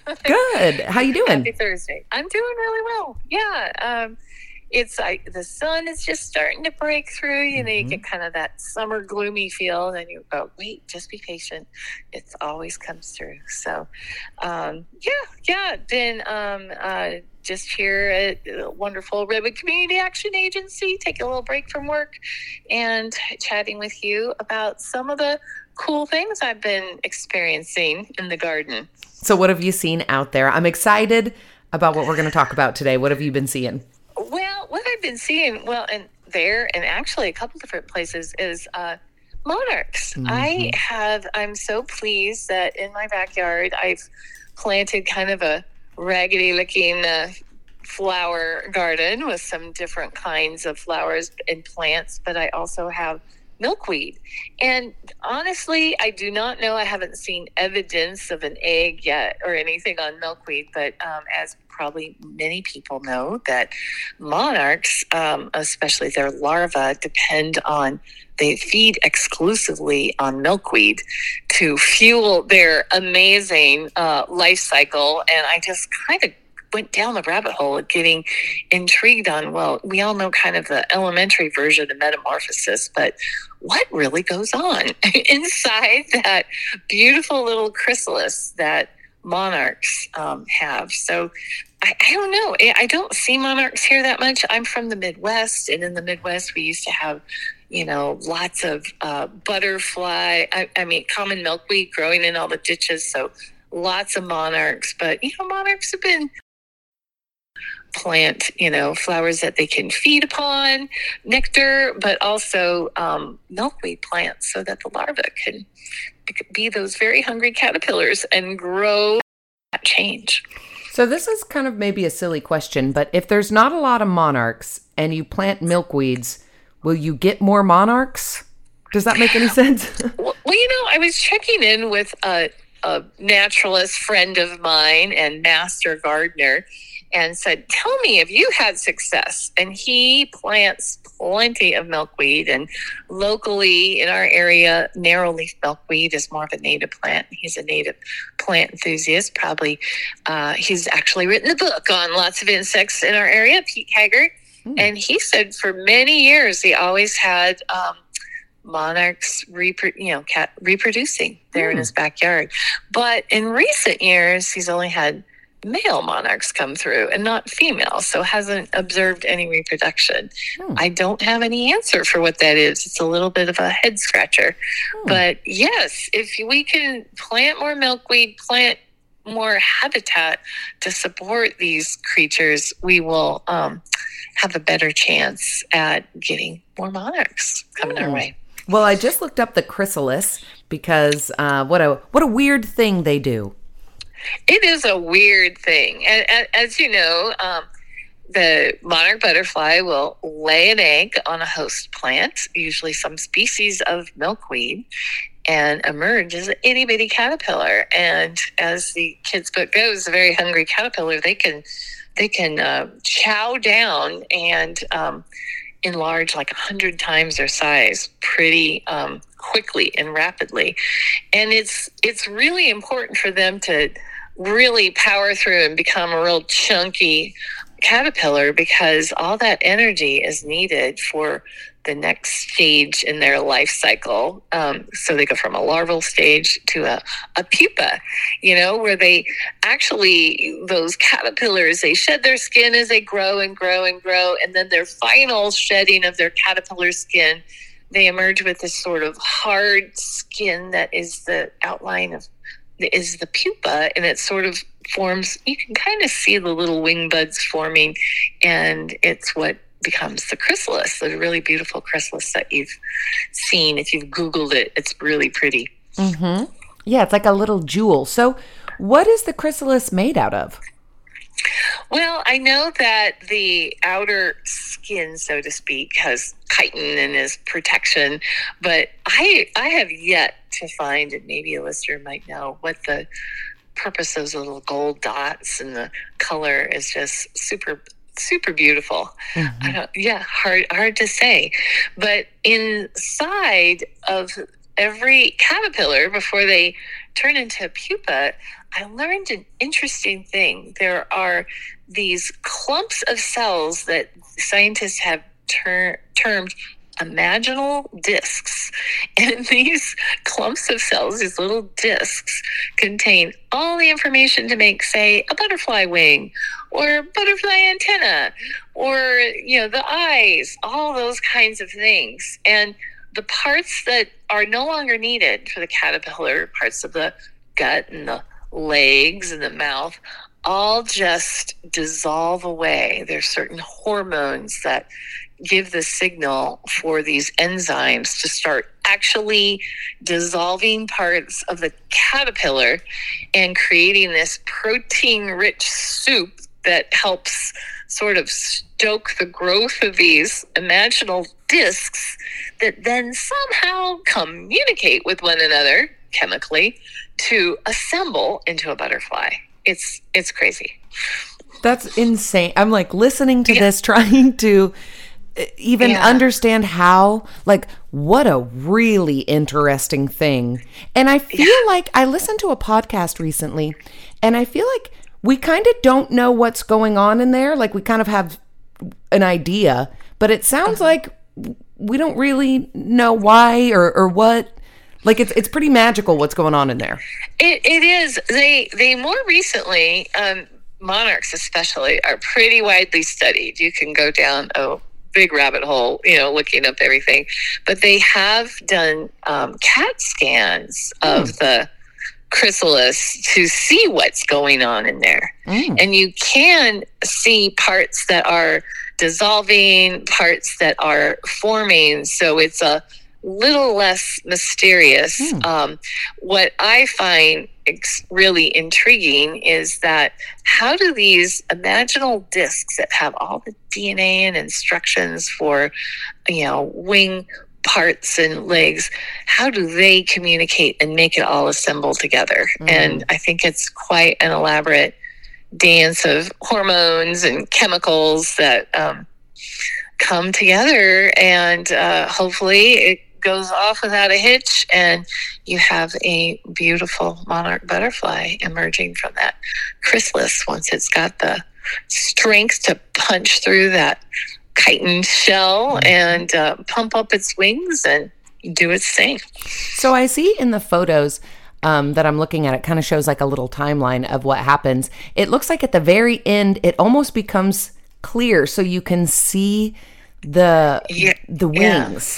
Good. How you Happy doing? Thursday. I'm doing really well. Yeah. It's like the sun is just starting to break through. You get kind of that summer gloomy feel, and then you go, wait, just be patient. It always comes through. So, yeah. Been just here at the wonderful Redwood Community Action Agency, taking a little break from work and chatting with you about some of the cool things I've been experiencing in the garden. So, what have you seen out there? I'm excited about what we're going to talk about today. What have you been seeing? Well, what I've been seeing, and there, and actually a couple different places, is monarchs. I'm so pleased that in my backyard I've planted kind of a raggedy looking flower garden with some different kinds of flowers and plants, but I also have milkweed. And honestly, I do not know. I haven't seen evidence of an egg yet or anything on milkweed, but as probably many people know, that monarchs, especially their larvae, they feed exclusively on milkweed to fuel their amazing life cycle. And I just kind of went down the rabbit hole of getting intrigued on, well, we all know kind of the elementary version of metamorphosis, but what really goes on inside that beautiful little chrysalis that monarchs have? So I don't know. I don't see monarchs here that much. I'm from the Midwest, and in the Midwest, we used to have, lots of butterfly, common milkweed growing in all the ditches. So lots of monarchs, but, monarchs have been plant, flowers that they can feed upon, nectar, but also milkweed plants so that the larvae can be those very hungry caterpillars and grow that change. So, this is kind of maybe a silly question, but if there's not a lot of monarchs and you plant milkweeds, will you get more monarchs? Does that make any sense? Well, I was checking in with a naturalist friend of mine and master gardener, and said, tell me if you had success. And he plants plenty of milkweed. And locally in our area, narrowleaf milkweed is more of a native plant. He's a native plant enthusiast. Probably he's actually written a book on lots of insects in our area, Pete Haggart. And he said for many years, he always had monarchs reproducing there in his backyard. But in recent years, he's only had male monarchs come through and not female, so hasn't observed any reproduction. I don't have any answer for what that is. It's a little bit of a head scratcher. But yes, if we can plant more milkweed, plant more habitat to support these creatures, we will have a better chance at getting more monarchs coming our way. Well, I just looked up the chrysalis because what a weird thing they do. It is a weird thing. And as you know, the monarch butterfly will lay an egg on a host plant, usually some species of milkweed, and emerge as an itty bitty caterpillar. And as the kids' book goes, a very hungry caterpillar, they can chow down and enlarge like 100 times their size pretty quickly and rapidly. And it's really important for them to really power through and become a real chunky caterpillar, because all that energy is needed for the next stage in their life cycle. So they go from a larval stage to a pupa, where they actually, those caterpillars, they shed their skin as they grow and grow and grow. And then their final shedding of their caterpillar skin, they emerge with this sort of hard skin that is the outline of is the pupa, and it sort of forms, you can kind of see the little wing buds forming, and it's what becomes the chrysalis, the really beautiful chrysalis that you've seen. If you've Googled it, it's really pretty. Yeah, it's like a little jewel. So what is the chrysalis made out of? Well, I know that the outer skin, so to speak, has chitin and is protection, but I have yet to find, and maybe a listener might know, what the purpose of those little gold dots, and the color is just super beautiful. Hard to say. But inside of every caterpillar, before they turn into a pupa, I learned an interesting thing. There are these clumps of cells that scientists have termed imaginal discs. And these clumps of cells, these little discs, contain all the information to make, say, a butterfly wing or butterfly antenna or, the eyes, all those kinds of things. And the parts that are no longer needed for the caterpillar, parts of the gut and the legs and the mouth, all just dissolve away. There's certain hormones that give the signal for these enzymes to start actually dissolving parts of the caterpillar and creating this protein-rich soup that helps sort of stoke the growth of these imaginal discs that then somehow communicate with one another chemically to assemble into a butterfly. It's crazy. That's insane. I'm like listening to this, trying to even understand how, like, what a really interesting thing. And I feel like I listened to a podcast recently, and I feel like we kind of don't know what's going on in there. Like, we kind of have an idea, but it sounds like we don't really know why or what. Like, it's pretty magical what's going on in there. It is. They more recently, monarchs especially, are pretty widely studied. You can go down a big rabbit hole, looking up everything. But they have done CAT scans of the chrysalis to see what's going on in there. And you can see parts that are dissolving, parts that are forming. So it's a little less mysterious. What I find really intriguing is that how do these imaginal discs that have all the DNA and instructions for, wing parts and legs, how do they communicate and make it all assemble together? And I think it's quite an elaborate dance of hormones and chemicals that come together, and hopefully it goes off without a hitch, and you have a beautiful monarch butterfly emerging from that chrysalis once it's got the strength to punch through that chitin shell and pump up its wings and do its thing. So I see in the photos that I'm looking at, it kind of shows like a little timeline of what happens. It looks like at the very end, it almost becomes clear, so you can see the wings.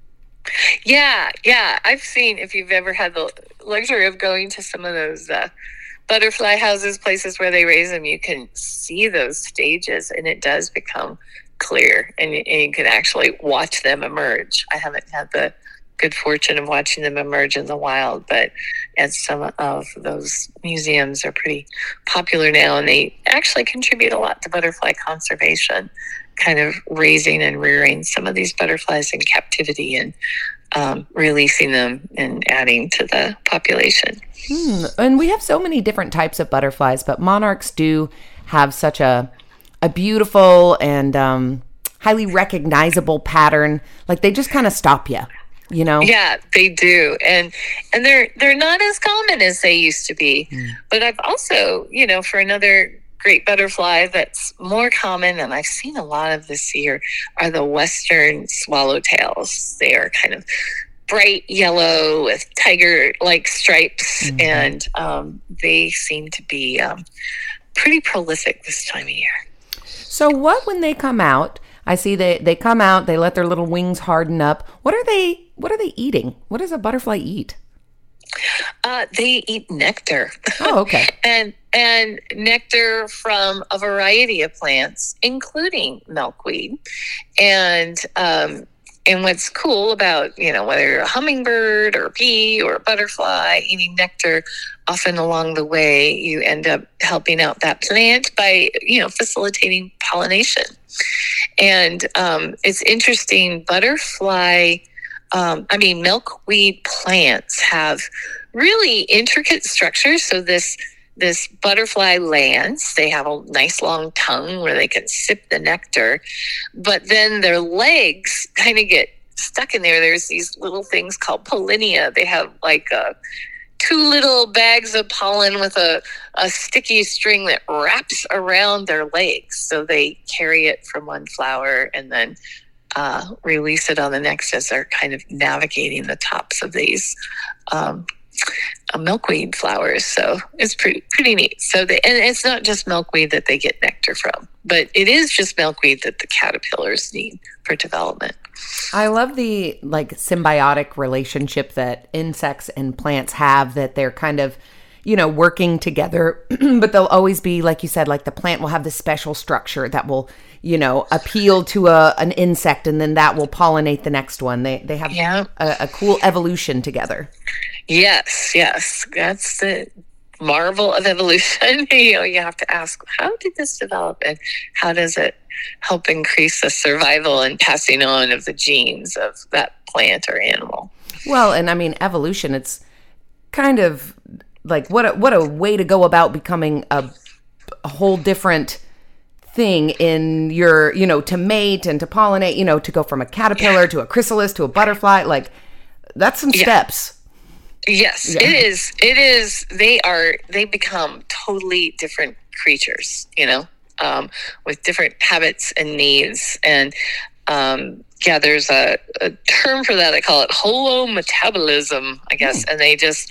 Yeah. I've seen, if you've ever had the luxury of going to some of those butterfly houses, places where they raise them, you can see those stages, and it does become clear, and you can actually watch them emerge. I haven't had the good fortune of watching them emerge in the wild, but at some of those museums are pretty popular now, and they actually contribute a lot to butterfly conservation, kind of raising and rearing some of these butterflies in captivity and releasing them and adding to the population. And we have so many different types of butterflies, but monarchs do have such a beautiful and highly recognizable pattern. Like, they just kind of stop you. Yeah, they do, and they're not as common as they used to be. But I've also, for another great butterfly that's more common, and I've seen a lot of this year, are the western swallowtails. They are kind of bright yellow with tiger-like stripes, and they seem to be pretty prolific this time of year. So when they come out, I see they come out, they let their little wings harden up. What are they eating? What does a butterfly eat? They eat nectar. Oh, okay. and nectar from a variety of plants, including milkweed. And what's cool about, whether you're a hummingbird or a bee or a butterfly eating nectar, often along the way, you end up helping out that plant by, facilitating pollination. And it's interesting, milkweed plants have really intricate structures. So this butterfly lands, they have a nice long tongue where they can sip the nectar, but then their legs kind of get stuck in there. There's these little things called pollinia. They have like two little bags of pollen with a sticky string that wraps around their legs. So they carry it from one flower and then release it on the next as they're kind of navigating the tops of these milkweed flowers. So it's pretty neat. So and it's not just milkweed that they get nectar from, but it is just milkweed that the caterpillars need for development. I love the like symbiotic relationship that insects and plants have, that they're kind of, working together, but they'll always be, like you said, like the plant will have this special structure that will, appeal to an insect, and then that will pollinate the next one. They have a cool evolution together. Yes. That's the marvel of evolution. You have to ask, how did this develop, and how does it help increase the survival and passing on of the genes of that plant or animal? Well, and I mean, evolution, it's kind of like what a way to go about becoming a whole different thing in your, to mate and to pollinate, to go from a caterpillar to a chrysalis to a butterfly. Like, that's some steps. Yes, yeah. It is. They become totally different creatures, with different habits and needs. And there's a term for that. I call it holometabolism, I guess. And they just,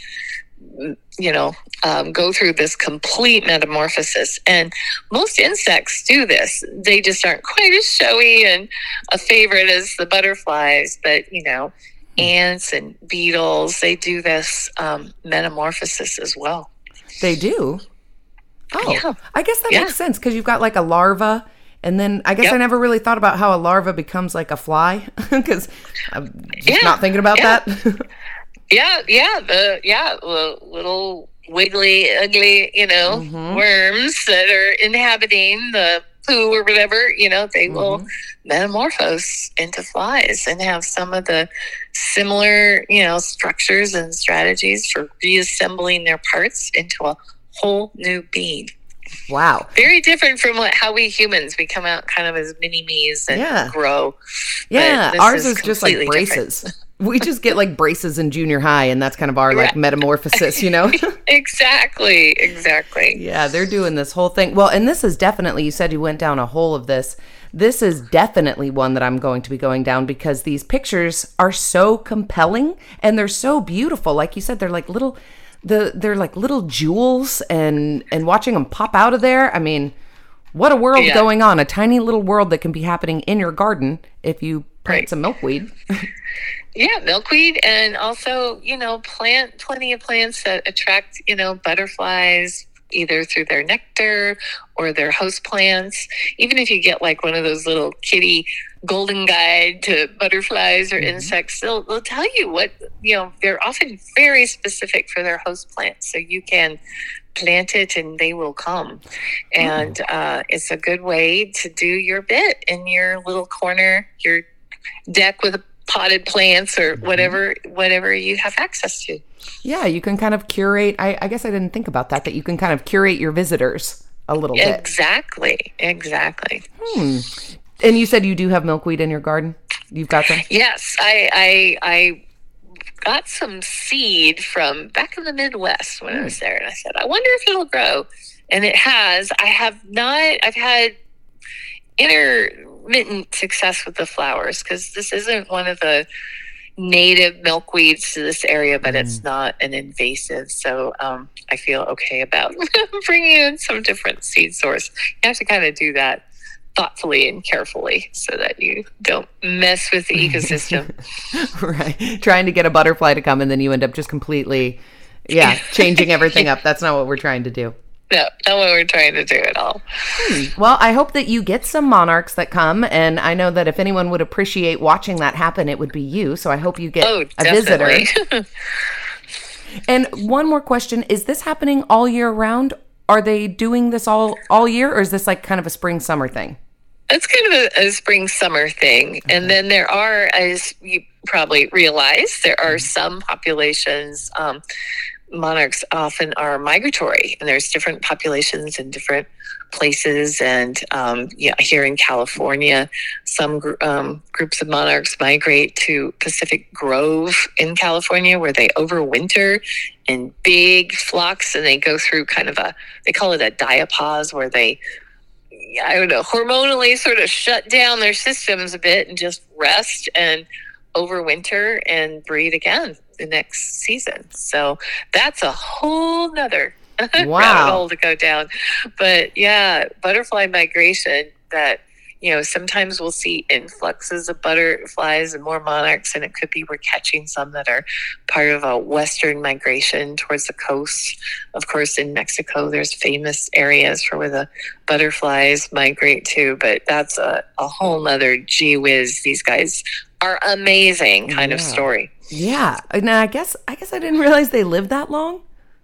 go through this complete metamorphosis. And most insects do this. They just aren't quite as showy and a favorite as the butterflies, but, ants and beetles, they do this metamorphosis as well. They do? Oh, yeah. I guess that makes sense, because you've got like a larva, and then I guess I never really thought about how a larva becomes like a fly, because I'm just not thinking about that. The little wiggly, ugly, worms that are inhabiting the poo or whatever, they will metamorphose into flies and have some of the similar, structures and strategies for reassembling their parts into a whole new being. Wow. Very different from how we humans, we come out kind of as mini-me's and grow. Yeah, ours is just like braces. Different. We just get like braces in junior high, and that's kind of our like metamorphosis, Exactly. Yeah, they're doing this whole thing. Well, and this is definitely, you said you went down a hole of this. This is definitely one that I'm going to be going down, because these pictures are so compelling and they're so beautiful. Like you said, they're like little jewels, and watching them pop out of there. I mean, what a world going on. A tiny little world that can be happening in your garden if you plant some milkweed. Yeah, milkweed, and also, plant plenty of plants that attract, butterflies, either through their nectar or their host plants. Even if you get like one of those little kitty golden guide to butterflies or insects, they'll tell you what, they're often very specific for their host plants. So you can plant it and they will come. And it's a good way to do your bit in your little corner, your deck with potted plants or whatever you have access to. Yeah, you can kind of curate. I guess I didn't think about that you can kind of curate your visitors a little bit. Exactly. And you said you do have milkweed in your garden? You've got some? Yes, I got some seed from back in the Midwest when I was there, and I said, I wonder if it'll grow. And it has. I've had intermittent success with the flowers, because this isn't one of the native milkweeds to this area, but it's not an invasive. So I feel okay about bringing in some different seed source. You have to kind of do that thoughtfully and carefully so that you don't mess with the ecosystem. Right. Trying to get a butterfly to come, and then you end up just completely, changing everything up. That's not what we're trying to do. No, not what we're trying to do at all. Well, I hope that you get some monarchs that come, and I know that if anyone would appreciate watching that happen, it would be you. So I hope you get a visitor. And one more question, is this happening all year round? Are they doing this all year, or is this like kind of a spring-summer thing? It's kind of a spring-summer thing. Okay. And then there are, as you probably realize, there are some populations monarchs often are migratory, and there's different populations in different places. And here in California, some groups of monarchs migrate to Pacific Grove in California, where they overwinter in big flocks, and they go through they call it a diapause, where they, I don't know, hormonally sort of shut down their systems a bit and just rest and overwinter and breed again the next season. So that's a whole nother rabbit hole to go down. But yeah, butterfly migration, that, sometimes we'll see influxes of butterflies and more monarchs, and it could be we're catching some that are part of a western migration towards the coast. Of course, in Mexico, there's famous areas for where the butterflies migrate to, but that's a whole nother gee whiz. These guys are amazing kind of story. Yeah. Now, I guess I didn't realize they lived that long.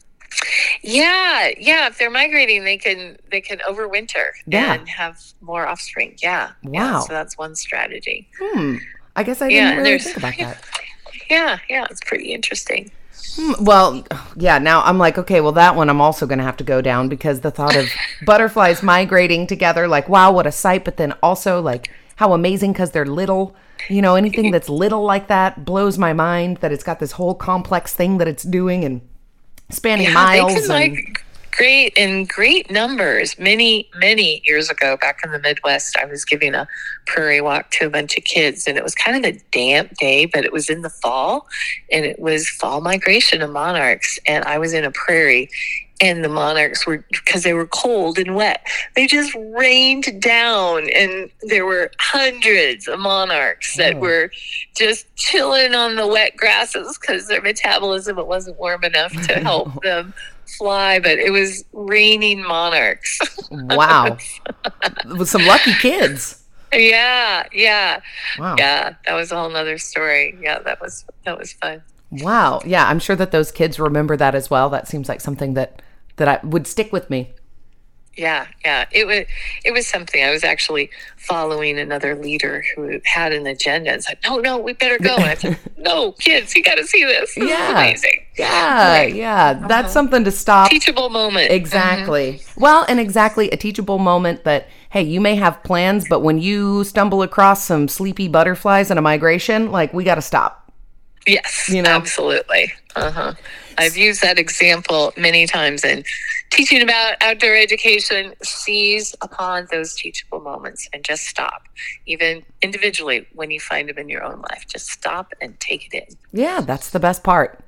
Yeah. If they're migrating, they can overwinter and have more offspring. Yeah. Wow. Yeah, so that's one strategy. I guess I didn't really think about that. Yeah. It's pretty interesting. Well, yeah, now I'm like, okay, well, that one I'm also going to have to go down, because the thought of butterflies migrating together, like, wow, what a sight. But then also, like, how amazing, because they're little. Anything that's little like that blows my mind, that it's got this whole complex thing that it's doing and spanning miles. They can migrate in great numbers. Many, many years ago, back in the Midwest, I was giving a prairie walk to a bunch of kids, and it was kind of a damp day, but it was in the fall, and it was fall migration of monarchs. And I was in a prairie, and the monarchs were, because they were cold and wet, they just rained down, and there were hundreds of monarchs that were just chilling on the wet grasses because their metabolism, it wasn't warm enough to help them fly, but it was raining monarchs. Wow. With some lucky kids. Yeah. Wow. Yeah, that was a whole nother story. Yeah, that was fun. Wow. Yeah, I'm sure that those kids remember that as well. That seems like something that I would stick with me. Yeah. It was something. I was actually following another leader who had an agenda and said, no, we better go. And I said, no, kids, you got to see this. This is amazing. Yeah. That's something to stop. Teachable moment. Exactly. Well, and exactly a teachable moment that, hey, you may have plans, but when you stumble across some sleepy butterflies in a migration, like, we got to stop. Yes, absolutely. I've used that example many times in teaching about outdoor education. Seize upon those teachable moments and just stop. Even individually, when you find them in your own life, just stop and take it in. Yeah, that's the best part.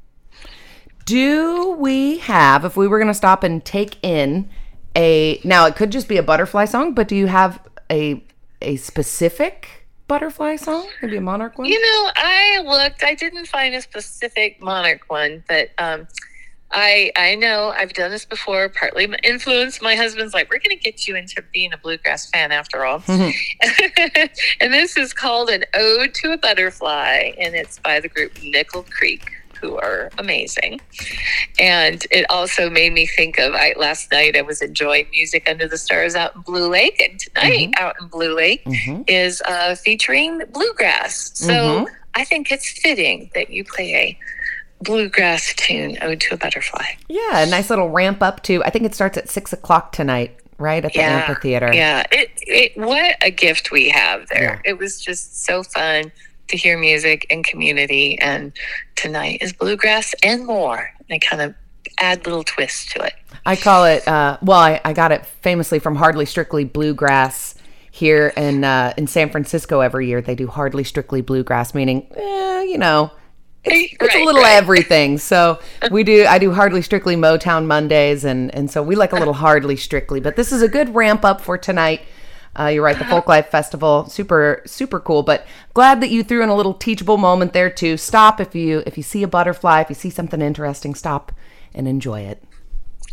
Do we have, if we were going to stop and take in now it could just be a butterfly song, but do you have a specific butterfly song? Maybe a monarch one? I didn't find a specific monarch one, but I know I've done this before, partly influenced. My husband's like, we're going to get you into being a bluegrass fan after all. And this is called An Ode to a Butterfly, and it's by the group Nickel Creek, who are amazing. And it also made me think of, last night I was enjoying music under the stars out in Blue Lake, and tonight out in Blue Lake is featuring bluegrass. So I think it's fitting that you play a bluegrass tune, Ode to a Butterfly. Yeah, a nice little ramp up to, I think it starts at 6:00 tonight, right, at the amphitheater. Yeah, what a gift we have there. Yeah. It was just so fun to hear music and community, and tonight is bluegrass and more. They kind of add little twists to it. I call it, I got it famously from Hardly Strictly Bluegrass here in San Francisco. Every year they do Hardly Strictly Bluegrass, meaning, it's a little everything. So I do Hardly Strictly Motown Mondays, and so we like a little Hardly Strictly. But this is a good ramp up for tonight. You're right, the Folklife Festival, super, super cool. But glad that you threw in a little teachable moment there too. Stop if you see a butterfly, if you see something interesting, stop and enjoy it.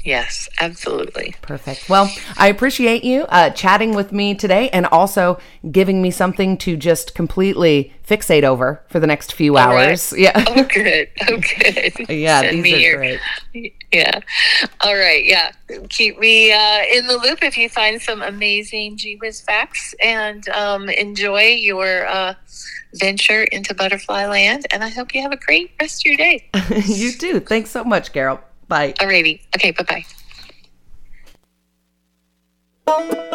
Yes, absolutely. Perfect. Well, I appreciate you chatting with me today and also giving me something to just completely fixate over for the next few hours. Right. Yeah. Oh, good. Oh, good. Yeah, these are great. Yeah. All right. Yeah. Keep me in the loop if you find some amazing Gee Whiz facts, and enjoy your venture into butterfly land. And I hope you have a great rest of your day. You too. Thanks so much, Carol. Bye. Alrighty. Okay. Bye-bye.